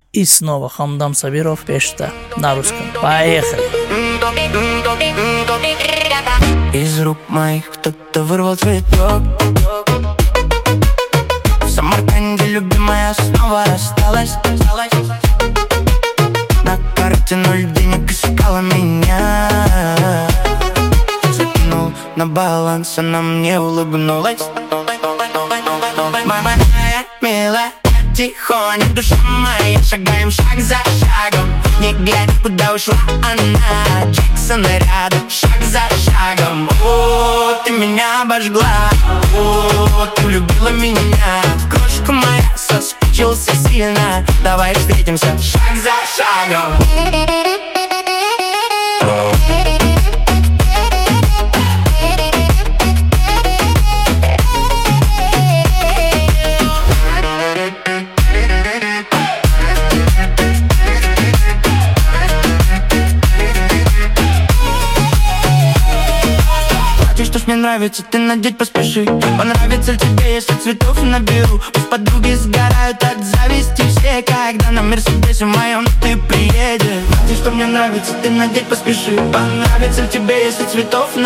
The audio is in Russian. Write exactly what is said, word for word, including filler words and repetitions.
И снова Хамдам Сабиров пишет на русском. Поехали! Из рук моих кто-то вырвал цветок. В Самарканде любимая снова рассталась. На карте ноль денег искала меня. Закинул на баланс, она мне улыбнулась. Моя милая, тихоня, душа моя, шагаем шаг за шагом. Не глядя, куда ушла она, Джексона рядом, шаг за шагом. О, ты меня обожгла, о, ты влюбила меня. Крошка моя, соскучился сильно. Давай встретимся, шаг за шагом. Мне нравится, ты надеть поспеши. Понравится ли тебе, если цветов наберу? Пусть подруги сгорают от зависти все, когда на Мерседесе моем ты приедешь. Знаешь, что мне нравится, ты надеть поспеши. Понравится ли тебе, если цветов наберу?